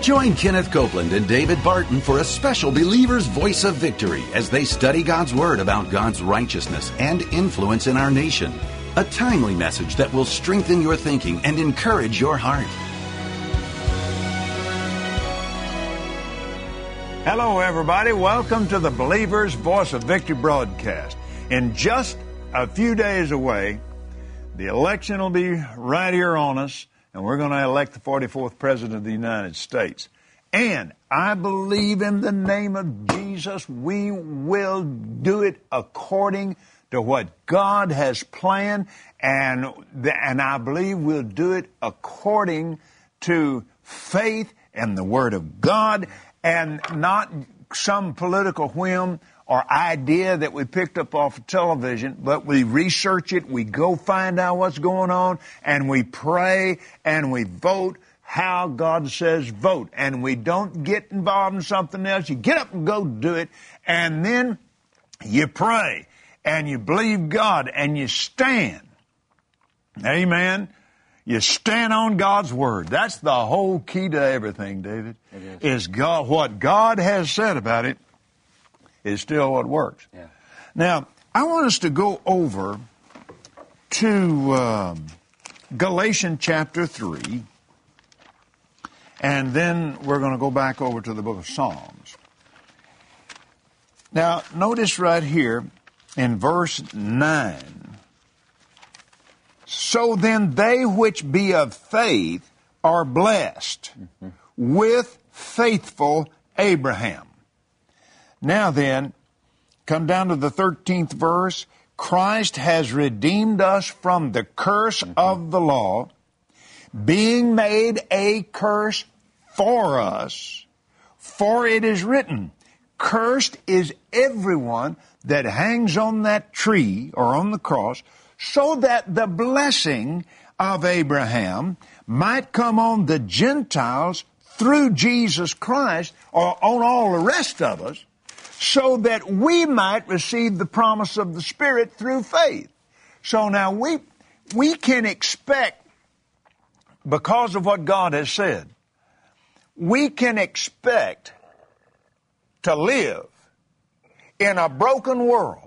Join Kenneth Copeland and David Barton for a special Believer's Voice of Victory as they study God's Word about God's righteousness and influence in our nation. A timely message that will strengthen your thinking and encourage your heart. Hello, everybody. Welcome to the Believer's Voice of Victory broadcast. In just a few days away, the election will be right here on us, and we're going to elect the 44th President of the United States. And I believe in the name of Jesus, we will do it according to what God has planned, and I believe we'll do it according to faith and the Word of God, and not some political whim or idea that we picked up off of television, but we research it, we go find out what's going on, and we pray, and we vote how God says vote. And we don't get involved in something else. You get up and go do it, and then you pray, and you believe God, and you stand. Amen. You stand on God's Word. That's the whole key to everything, David. It is God, what God has said about it is still what works. Yeah. Now, I want us to go over to Galatians chapter 3, and then we're going to go back over to the book of Psalms. Now, notice right here in verse 9, so then they which be of faith are blessed with faithful Abraham. Now then, come down to the 13th verse. Christ has redeemed us from the curse of the law, being made a curse for us. For it is written, cursed is everyone that hangs on that tree or on the cross, so that the blessing of Abraham might come on the Gentiles through Jesus Christ, or on all the rest of us, so that we might receive the promise of the Spirit through faith. So now we can expect, because of what God has said, we can expect to live in a broken world,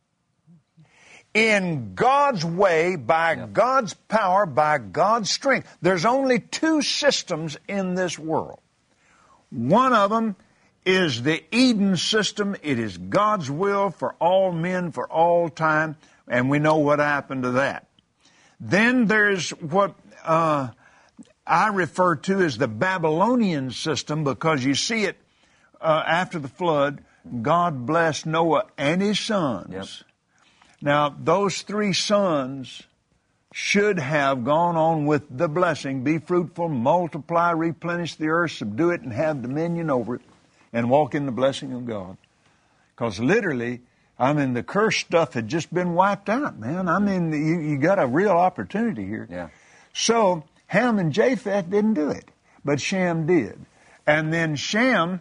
in God's way, by God's power, by God's strength. There's only two systems in this world. One of them is the Eden system. It is God's will for all men for all time, and we know what happened to that. Then there's what I refer to as the Babylonian system, because you see it after the flood. God blessed Noah and his sons. Yep. Now, those three sons should have gone on with the blessing, be fruitful, multiply, replenish the earth, subdue it, and have dominion over it, and walk in the blessing of God. Because literally, the cursed stuff had just been wiped out, man. You got a real opportunity here. Yeah. So, Ham and Japheth didn't do it, but Shem did. And then Shem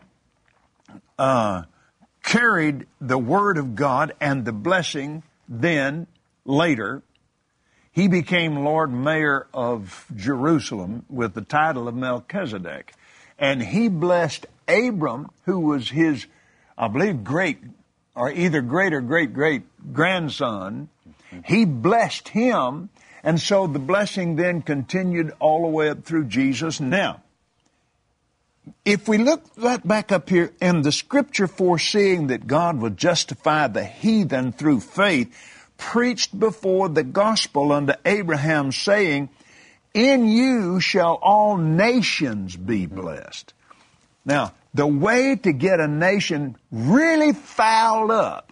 carried the Word of God and the blessing. Then, later, he became Lord Mayor of Jerusalem with the title of Melchizedek. And he blessed Abram, who was his, I believe, great or great-great-grandson. He blessed him, and so the blessing then continued all the way up through Jesus. Now, if we look right back up here, in the Scripture foreseeing that God would justify the heathen through faith, preached before the gospel unto Abraham, saying, in you shall all nations be blessed. Now, the way to get a nation really fouled up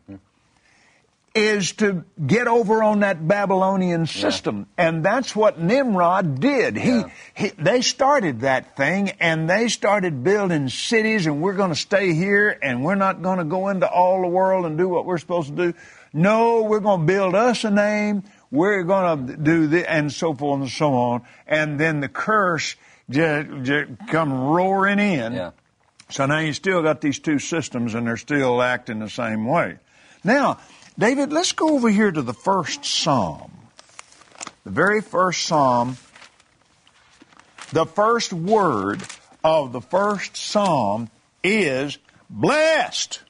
is to get over on that Babylonian system. Yeah. And that's what Nimrod did. They started that thing, and they started building cities, and we're going to stay here, and we're not going to go into all the world and do what we're supposed to do. No, we're going to build us a name. We're going to do this, and so forth and so on. And then the curse just come roaring in. Yeah. So now you still got these two systems, and they're still acting the same way. Now, David, let's go over here to the first Psalm. The very first Psalm, the first word of the first psalm is blessed.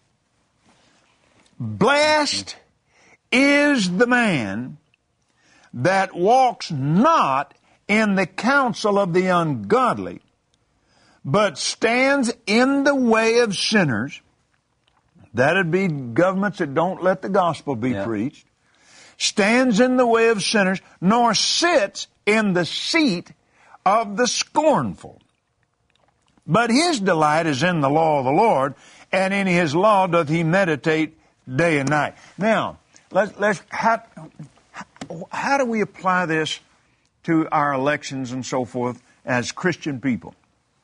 Blessed is the man that walks not in the counsel of the ungodly, but stands in the way of sinners. That'd be governments that don't let the gospel be preached. Stands in the way of sinners, nor sits in the seat of the scornful. But his delight is in the law of the Lord, and in his law doth he meditate day and night. Now, how do we apply this to our elections and so forth as Christian people?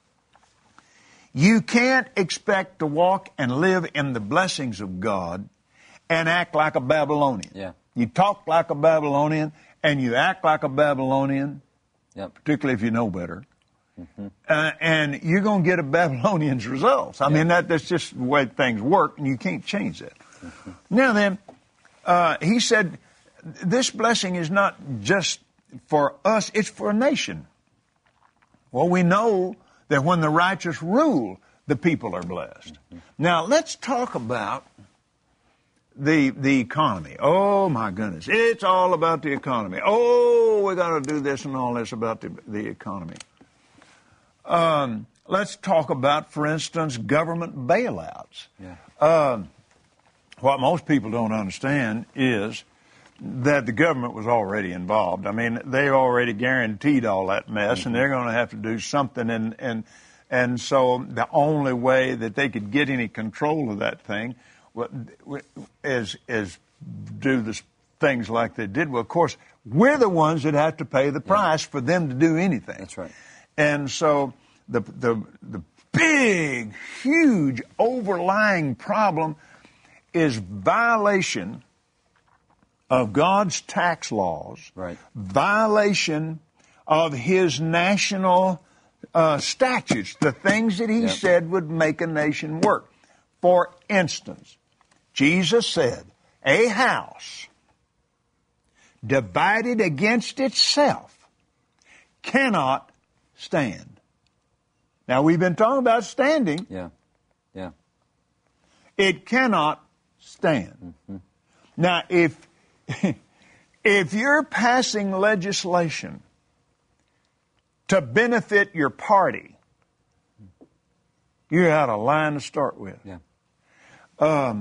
You can't expect to walk and live in the blessings of God and act like a Babylonian. Yeah. You talk like a Babylonian and you act like a Babylonian, particularly if you know better. Mm-hmm. And you're going to get a Babylonian's results. I mean, that's just the way things work, and you can't change that. Mm-hmm. Now then, he said, this blessing is not just for us, it's for a nation. Well, we know that when the righteous rule, the people are blessed. Mm-hmm. Now, let's talk about the economy. Oh, my goodness. It's all about the economy. Oh, we got to do this and all this about the economy. Let's talk about, for instance, government bailouts. Yeah. What most people don't understand is that the government was already involved. I mean, they already guaranteed all that mess, and they're going to have to do something. And so the only way that they could get any control of that thing is do the things like they did. Well, of course, we're the ones that have to pay the price for them to do anything. That's right. And so the big, huge, overlying problem is violation of God's tax laws, violation of His national statutes, the things that He said would make a nation work. For instance, Jesus said, a house divided against itself cannot stand. Now, we've been talking about standing. Yeah. It cannot stand. Mm-hmm. Now, if you're passing legislation to benefit your party, you're out of line to start with. Yeah.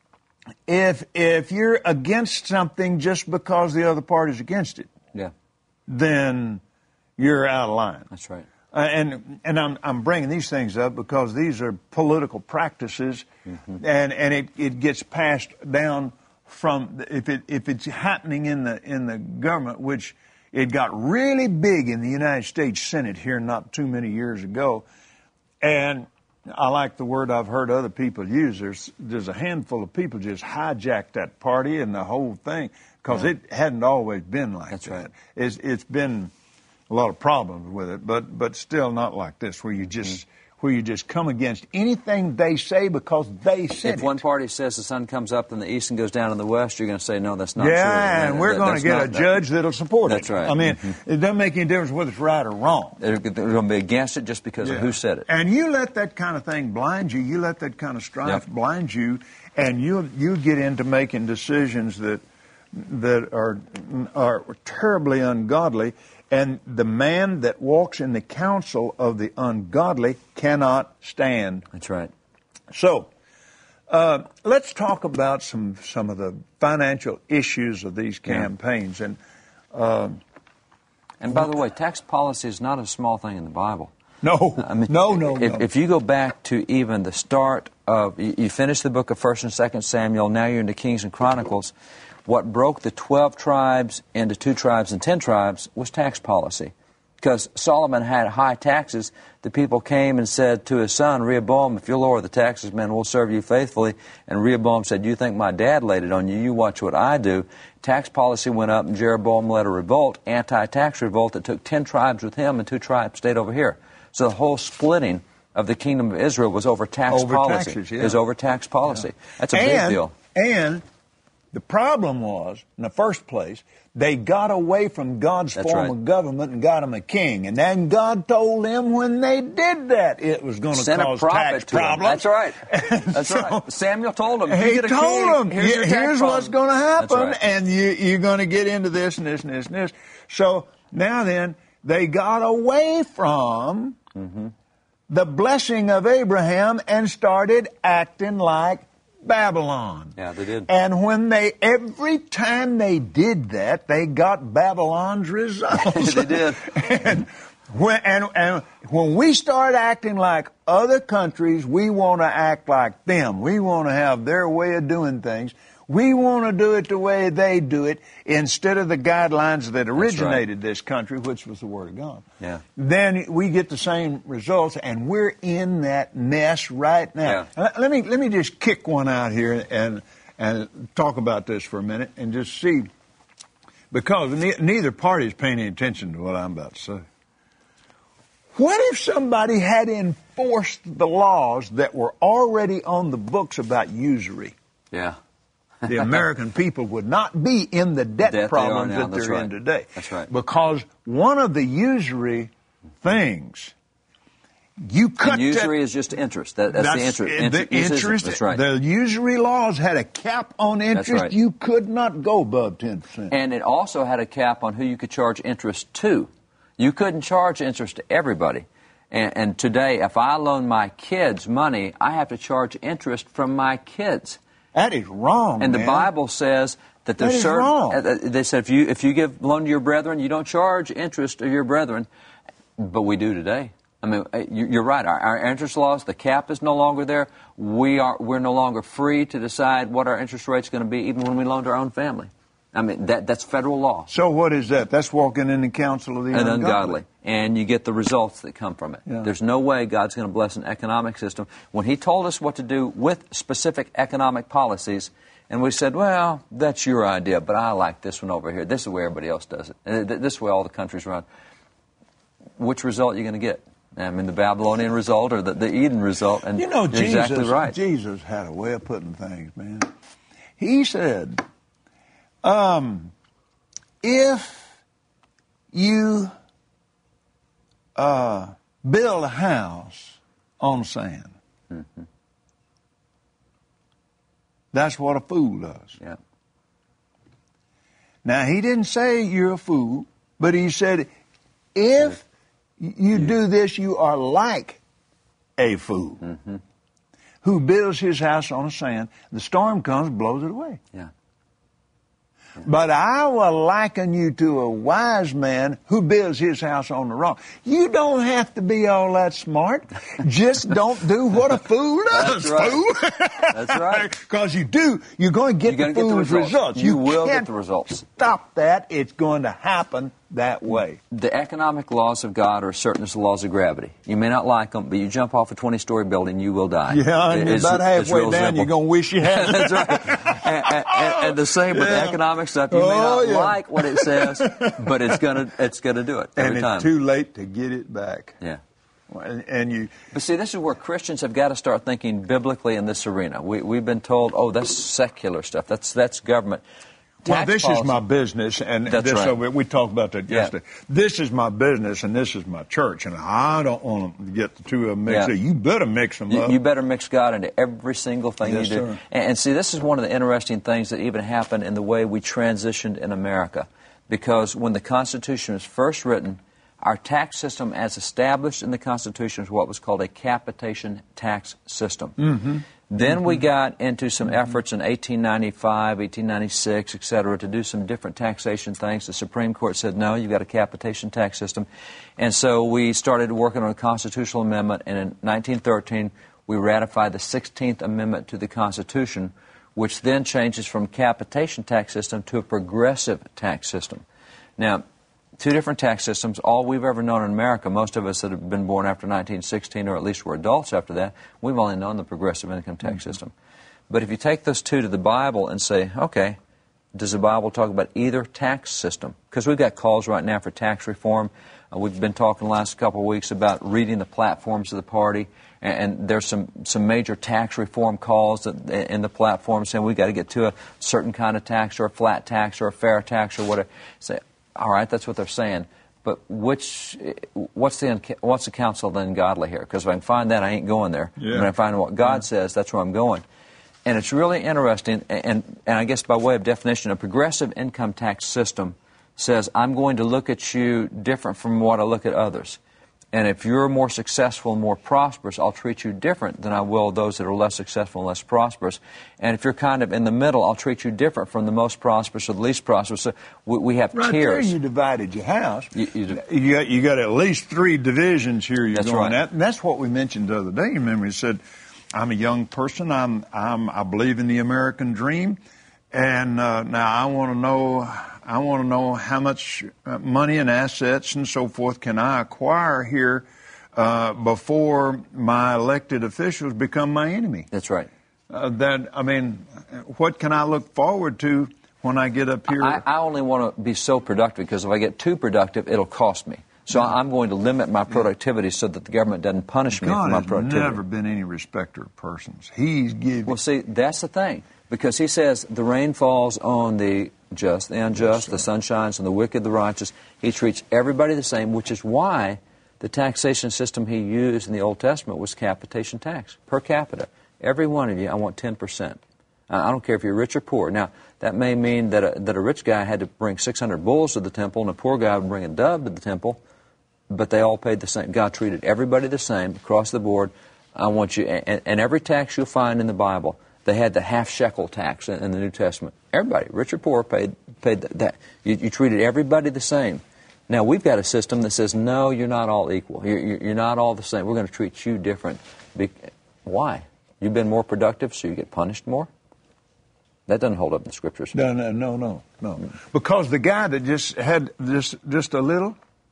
If you're against something just because the other party's against it, then you're out of line. That's right. And I'm bringing these things up because these are political practices, and it gets passed down from if it's happening in the government, which it got really big in the United States Senate here not too many years ago, and I like the word I've heard other people use. There's a handful of people just hijacked that party and the whole thing because it hadn't always been like That's that. Right. It's been a lot of problems with it, but still not like this, where you just come against anything they say because they said it. If one party says the sun comes up in the east and goes down in the west, you're going to say, no, that's not true. Yeah, and we're going to get a judge that'll support it. That's right. I mean, it doesn't make any difference whether it's right or wrong. They're going to be against it just because of who said it. And you let that kind of thing blind you. You let that kind of strife blind you, and you get into making decisions that are terribly ungodly. And the man that walks in the counsel of the ungodly cannot stand. That's right. So, let's talk about some of the financial issues of these campaigns. And by the way, tax policy is not a small thing in the Bible. No, I mean, no. If you go back to even the start of, you finish the book of 1st and 2nd Samuel, now you're into Kings and Chronicles. What broke the 12 tribes into 2 tribes and 10 tribes was tax policy. Because Solomon had high taxes, the people came and said to his son, Rehoboam, if you'll lower the taxes, man, we'll serve you faithfully. And Rehoboam said, you think my dad laid it on you? You watch what I do. Tax policy went up, and Jeroboam led a revolt, anti-tax revolt that took 10 tribes with him, and 2 tribes stayed over here. So the whole splitting of the kingdom of Israel was over tax policy. Taxes, It was over tax policy. That's a big deal. And The problem was, in the first place, they got away from God's form of government and got him a king. And then God told them when they did that, it was going to cause tax problems. That's right. That's right. Samuel told them. He told them, here's what's going to happen, right. and you're going to get into this and this and this and this. So now then, they got away from the blessing of Abraham and started acting like Babylon. Yeah, they did. And every time they did that, they got Babylon's results. They did. and when we start acting like other countries, we want to act like them. We want to have their way of doing things. We want to do it the way they do it instead of the guidelines that originated this country, which was the Word of God. Yeah. Then we get the same results, and we're in that mess right now. Yeah. Let me just kick one out here and talk about this for a minute and just see, because neither party is paying any attention to what I'm about to say. What if somebody had enforced the laws that were already on the books about usury? Yeah. The American people would not be in the debt problems that they're in today. That's right. Because one of the usury things, you cut and usury is just interest. That's the interest. The interest. That's right. The usury laws had a cap on interest. That's right. You could not go above 10%. And it also had a cap on who you could charge interest to. You couldn't charge interest to everybody. And today, if I loan my kids money, I have to charge interest from my kids. That is wrong, and man. the Bible says that there's certain. Wrong. They said if you give loan to your brethren, you don't charge interest to your brethren, but we do today. I mean, you're right. Our interest laws, the cap is no longer there. We're no longer free to decide what our interest rate's going to be, even when we loan to our own family. I mean, that's federal law. So what is that? That's walking in the counsel of the ungodly. And you get the results that come from it. Yeah. There's no way God's going to bless an economic system. When He told us what to do with specific economic policies, and we said, well, that's your idea, but I like this one over here. This is the way everybody else does it. And this is the way all the countries run. Which result are you going to get? I mean, the Babylonian result or the Eden result? And you know, you're exactly right. Jesus had a way of putting things, man. He said, if you build a house on sand, that's what a fool does. Yeah. Now, he didn't say you're a fool, but he said, if you do this, you are like a fool who builds his house on sand. The storm comes, blows it away. Yeah. But I will liken you to a wise man who builds his house on the rock. You don't have to be all that smart. Just don't do what a fool does, That's right. fool. That's right. Because you're going to get the fool's results. You will can't get the results. Stop that. It's going to happen that way. The economic laws of God are certain as the laws of gravity. You may not like them, but you jump off a 20-story building, you will die. Yeah, and about halfway down, you're going to wish you had. That's right. And the same with economic stuff. You may not like what it says, but it's gonna do it every time. And it's too late to get it back. Yeah. But see, this is where Christians have got to start thinking biblically in this arena. We've been told, oh, that's secular stuff. That's government. Well, this is my business, and That's right. we talked about that yesterday. This is my business, and this is my church, and I don't want to get the two of them mixed up. You better mix them up. You better mix God into every single thing you do. Sir. And see, this is one of the interesting things that even happened in the way we transitioned in America. Because when the Constitution was first written, our tax system as established in the Constitution was what was called a capitation tax system. Then we got into some efforts in 1895, 1896, et cetera, to do some different taxation things. The Supreme Court said, no, you've got a capitation tax system. And so we started working on a constitutional amendment, and in 1913, we ratified the 16th Amendment to the Constitution, which then changes from capitation tax system to a progressive tax system. Now, two different tax systems, all we've ever known in America. Most of us that have been born after 1916, or at least were adults after that, we've only known the progressive income tax system. But if you take those two to the Bible and say, okay, does the Bible talk about either tax system? Because we've got calls right now for tax reform. We've been talking the last couple of weeks about reading the platforms of the party, and there's some major tax reform calls in the platform saying we've got to get to a certain kind of tax or a flat tax or a fair tax or whatever. Say, all right, that's what they're saying. But what's the counsel of the ungodly here? Because if I can find that, I ain't going there. Yeah. When I find what God says, that's where I'm going. And it's really interesting, and I guess by way of definition, a progressive income tax system says I'm going to look at you different from what I look at others. And if you're more successful and more prosperous, I'll treat you different than I will those that are less successful and less prosperous. And if you're kind of in the middle, I'll treat you different from the most prosperous or the least prosperous. So we have right tiers. Right there you divided your house. You got at least 3 divisions here you're that's going right. at. And that's what we mentioned the other day. You remember, he said, I'm a young person. I believe in the American dream. And now I want to know how much money and assets and so forth can I acquire here before my elected officials become my enemy. That's right. What can I look forward to when I get up here? I only want to be so productive because if I get too productive, it'll cost me. So I'm going to limit my productivity so that the government doesn't punish me for my productivity. God has never been any respecter of persons. He's given. Well, see, that's the thing. Because he says the rain falls on the just, the unjust, the sun shines on the wicked, the righteous. He treats everybody the same, which is why the taxation system he used in the Old Testament was capitation tax, per capita. Every one of you, I want 10%. I don't care if you're rich or poor. Now, that may mean that a rich guy had to bring 600 bulls to the temple and a poor guy would bring a dove to the temple, but they all paid the same. God treated everybody the same across the board. I want you, and every tax you'll find in the Bible, they had the half shekel tax in the New Testament. Everybody, rich or poor, paid that. You treated everybody the same. Now, we've got a system that says, no, you're not all equal. You're not all the same. We're going to treat you different. Why? You've been more productive, so you get punished more? That doesn't hold up in the Scriptures. No. Because the guy that just had just a little,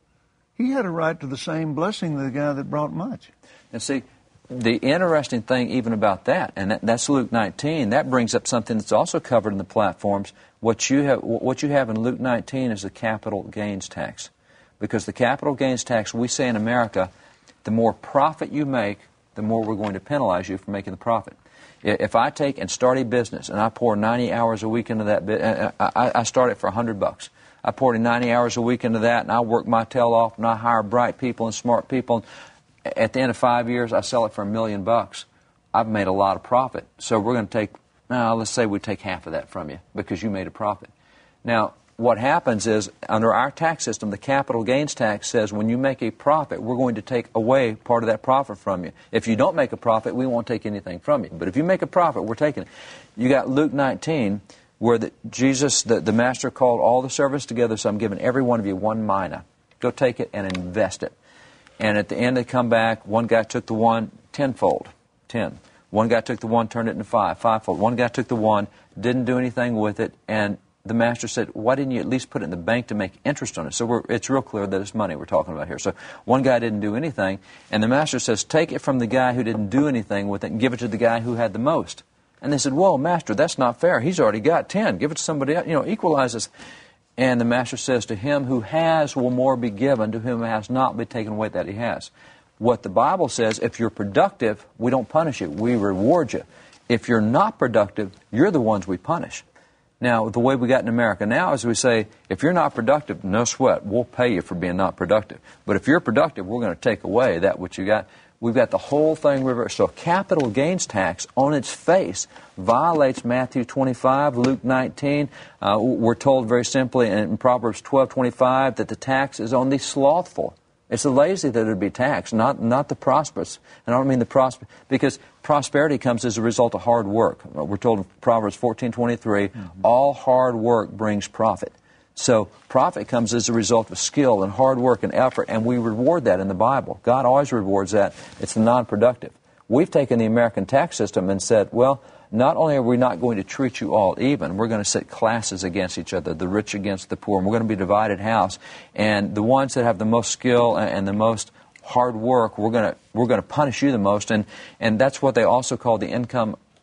he had a right to the same blessing as the guy that brought much. And see, the interesting thing even about that, and that's Luke 19, that brings up something that's also covered in the platforms. What you have in Luke 19 is the capital gains tax. Because the capital gains tax, we say in America, the more profit you make, the more we're going to penalize you for making the profit. If I take and start a business and I pour 90 hours a week into that business, I start it for $100. I pour 90 hours a week into that, and I work my tail off, and I hire bright people and smart people. At the end of 5 years, I sell it for $1 million. I've made a lot of profit. So we're going to take, let's say we take half of that from you because you made a profit. Now, what happens is, under our tax system, the capital gains tax says when you make a profit, we're going to take away part of that profit from you. If you don't make a profit, we won't take anything from you. But if you make a profit, we're taking it. You got Luke 19, where Jesus, the master, called all the servants together, so I'm giving every one of you 1 mina. Go take it and invest it. And at the end, they come back. One guy took the 1 tenfold, 10. One guy took the 1, turned it into 5, fivefold. One guy took the 1, didn't do anything with it, and the master said, why didn't you at least put it in the bank to make interest on it? So it's real clear that it's money we're talking about here. So one guy didn't do anything, and the master says, take it from the guy who didn't do anything with it and give it to the guy who had the most. And they said, whoa, master, that's not fair. He's already got 10. Give it to somebody else. Equalize this. And the master says, to him who has will more be given, to whom has not be taken away that he has. What the Bible says, if you're productive, we don't punish you. We reward you. If you're not productive, you're the ones we punish. Now, the way we got in America now is we say, if you're not productive, no sweat. We'll pay you for being not productive. But if you're productive, we're going to take away that what you got. We've got the whole thing reversed. So capital gains tax on its face violates Matthew 25, Luke 19. We're told very simply in Proverbs 12:25 that the tax is on the slothful. It's the lazy that would be taxed, not the prosperous. And I don't mean the prosperous, because prosperity comes as a result of hard work. We're told in Proverbs 14:23, all hard work brings profit. So profit comes as a result of skill and hard work and effort, and we reward that in the Bible. God always rewards that. It's the non-productive. We've taken the American tax system and said, well, not only are we not going to treat you all even, we're going to set classes against each other, the rich against the poor, and we're going to be a divided house. And the ones that have the most skill and the most hard work, we're going to punish you the most. And that's what they also call the income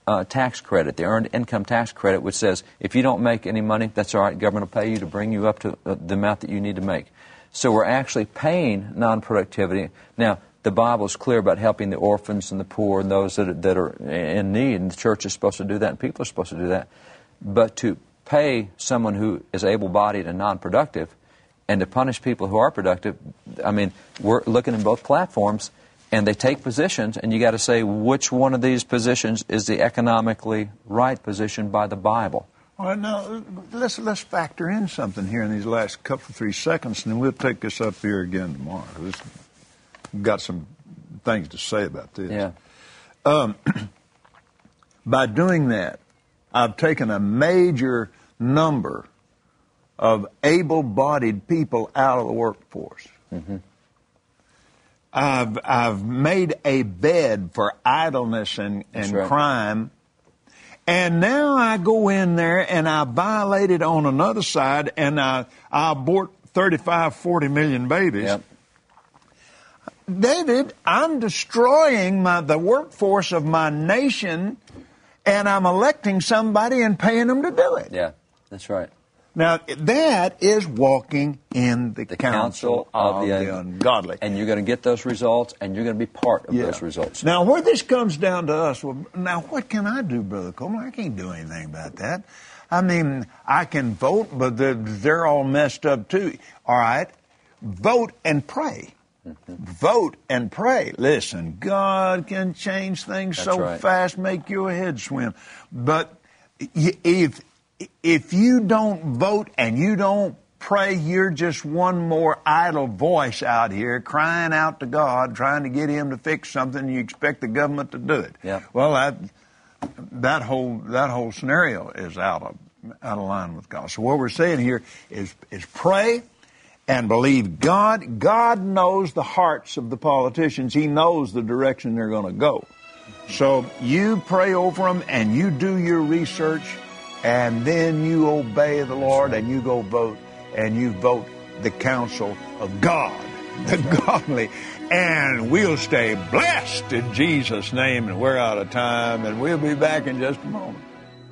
tax credit, the earned income tax credit, which says if you don't make any money, that's all right, government will pay you to bring you up to the amount that you need to make. So we're actually paying non-productivity. Now, the Bible is clear about helping the orphans and the poor and those that are in need, and the church is supposed to do that, and people are supposed to do that. But to pay someone who is able-bodied and non-productive and to punish people who are productive, I mean, we're looking in both platforms, and they take positions, and you got to say which one of these positions is the economically right position by the Bible. Well, now, let's factor in something here in these last couple, 3 seconds, and then we'll take this up here again tomorrow. We've got some things to say about this. Yeah. By doing that, I've taken a major number of able-bodied people out of the workforce. Mm-hmm. I've made a bed for idleness and right. crime. And now I go in there and I violate it on another side, and I abort 35, 40 million babies. Yep. David, I'm destroying the workforce of my nation, and I'm electing somebody and paying them to do it. Yeah, that's right. Now, that is walking in the counsel of the ungodly. And you're going to get those results, and you're going to be part of those results. Now, where this comes down to us, well, now, what can I do, Brother Coleman? I can't do anything about that. I mean, I can vote, but they're all messed up, too. All right? Vote and pray. Mm-hmm. Vote and pray. Listen, God can change things fast, make your head swim. But if you don't vote and you don't pray, you're just one more idle voice out here crying out to God, trying to get Him to fix something, and you expect the government to do it. Yeah. Well, that whole scenario is out of line with God. So what we're saying here is pray and believe God. God knows the hearts of the politicians. He knows the direction they're going to go. So you pray over them and you do your research, and then you obey the Lord and you go vote, and you vote the counsel of God, the godly, and we'll stay blessed in Jesus' name. And we're out of time, and we'll be back in just a moment.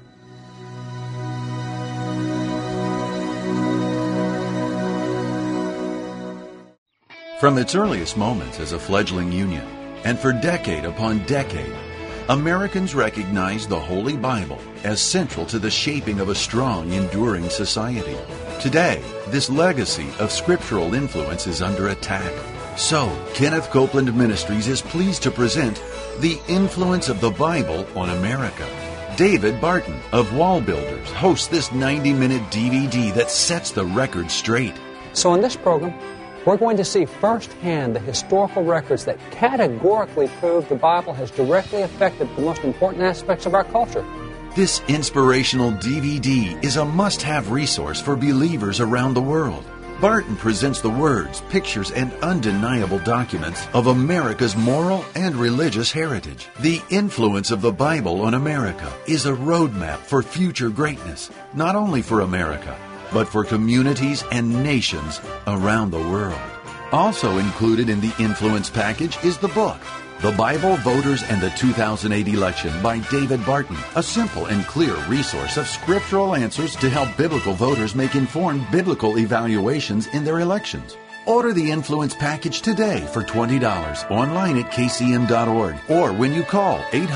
From its earliest moments as a fledgling union, and for decade upon decade, Americans recognize the Holy Bible as central to the shaping of a strong, enduring society. Today, this legacy of scriptural influence is under attack. So, Kenneth Copeland Ministries is pleased to present The Influence of the Bible on America. David Barton of Wall Builders hosts this 90-minute DVD that sets the record straight. So in this program, we're going to see firsthand the historical records that categorically prove the Bible has directly affected the most important aspects of our culture. This inspirational DVD is a must-have resource for believers around the world. Barton presents the words, pictures, and undeniable documents of America's moral and religious heritage. The Influence of the Bible on America is a roadmap for future greatness, not only for America, but for communities and nations around the world. Also included in the Influence package is the book, The Bible, Voters, and the 2008 Election by David Barton, a simple and clear resource of scriptural answers to help biblical voters make informed biblical evaluations in their elections. Order the Influence package today for $20 online at kcm.org or when you call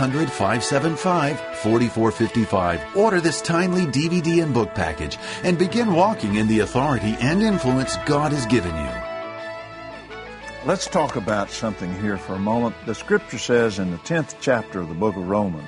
800-575-4455. Order this timely DVD and book package and begin walking in the authority and influence God has given you. Let's talk about something here for a moment. The Scripture says in the 10th chapter of the book of Romans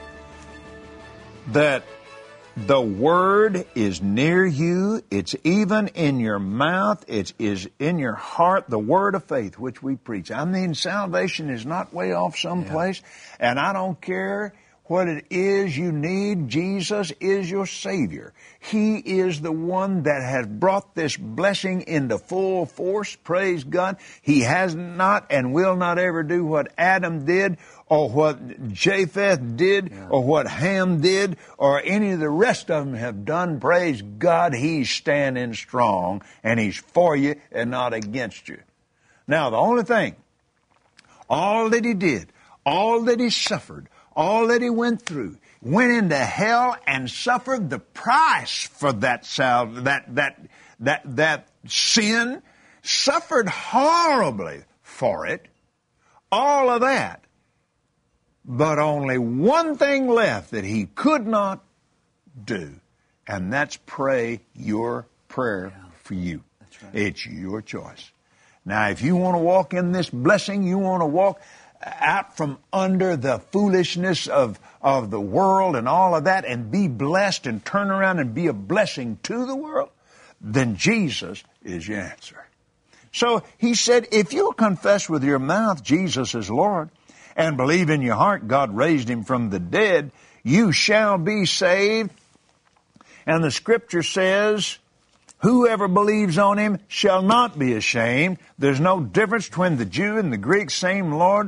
that the Word is near you. It's even in your mouth. It is in your heart, the Word of faith, which we preach. I mean, salvation is not way off someplace, and I don't care what it is you need. Jesus is your Savior. He is the one that has brought this blessing into full force. Praise God. He has not and will not ever do what Adam did, or what Japheth did, or what Ham did, or any of the rest of them have done. Praise God, He's standing strong, and He's for you and not against you. Now, the only thing, all that He did, all that He suffered, all that he went through, went into hell and suffered the price for that sin, suffered horribly for it, all of that. But only one thing left that he could not do, and that's pray your prayer for you. That's right. It's your choice. Now, if you want to walk in this blessing, you want to walk out from under the foolishness of the world and all of that and be blessed and turn around and be a blessing to the world, then Jesus is your answer. So he said, if you'll confess with your mouth Jesus is Lord and believe in your heart God raised him from the dead, you shall be saved. And the scripture says, whoever believes on him shall not be ashamed. There's no difference between the Jew and the Greek, same Lord.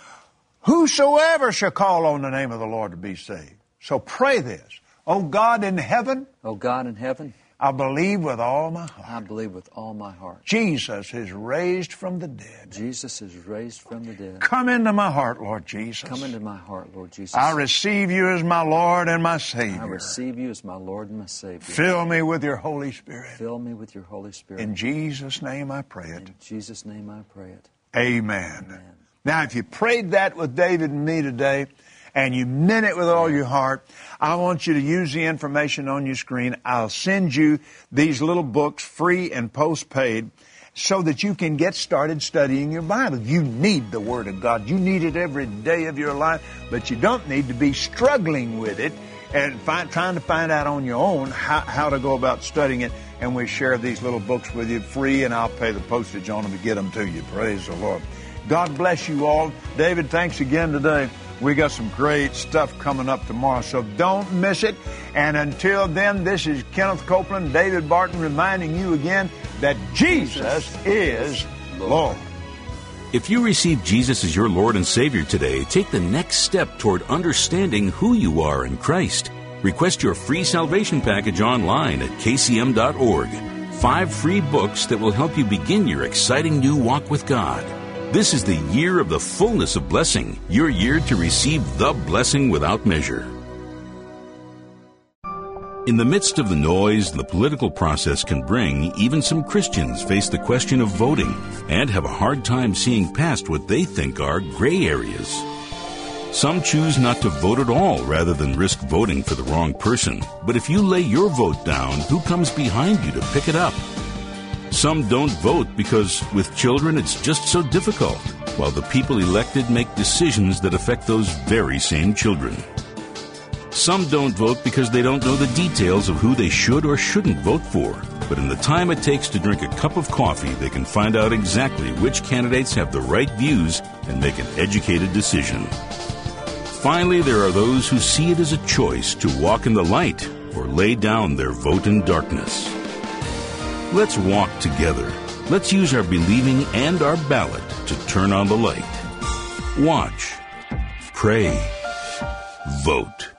Whosoever shall call on the name of the Lord to be saved. So pray this. O God in heaven. O God in heaven. I believe with all my heart. I believe with all my heart. Jesus is raised from the dead. Jesus is raised from the dead. Come into my heart, Lord Jesus. Come into my heart, Lord Jesus. I receive you as my Lord and my Savior. I receive you as my Lord and my Savior. Fill me with your Holy Spirit. Fill me with your Holy Spirit. In Jesus' name I pray it. In Jesus' name I pray it. Amen. Amen. Now, if you prayed that with David and me today, and you meant it with all your heart, I want you to use the information on your screen. I'll send you these little books, free and postpaid, so that you can get started studying your Bible. You need the Word of God. You need it every day of your life, but you don't need to be struggling with it and trying to find out on your own how to go about studying it. And we share these little books with you free, and I'll pay the postage on them to get them to you. Praise the Lord. God bless you all. David, thanks again today. We got some great stuff coming up tomorrow, so don't miss it. And until then, this is Kenneth Copeland, David Barton, reminding you again that Jesus is Lord. If you receive Jesus as your Lord and Savior today, take the next step toward understanding who you are in Christ. Request your free salvation package online at kcm.org. 5 free books that will help you begin your exciting new walk with God. This is the year of the fullness of blessing, your year to receive the blessing without measure. In the midst of the noise the political process can bring, even some Christians face the question of voting and have a hard time seeing past what they think are gray areas. Some choose not to vote at all rather than risk voting for the wrong person. But if you lay your vote down, who comes behind you to pick it up? Some don't vote because with children it's just so difficult, while the people elected make decisions that affect those very same children. Some don't vote because they don't know the details of who they should or shouldn't vote for, but in the time it takes to drink a cup of coffee, they can find out exactly which candidates have the right views and make an educated decision. Finally, there are those who see it as a choice to walk in the light or lay down their vote in darkness. Let's walk together. Let's use our believing and our ballot to turn on the light. Watch. Pray. Vote.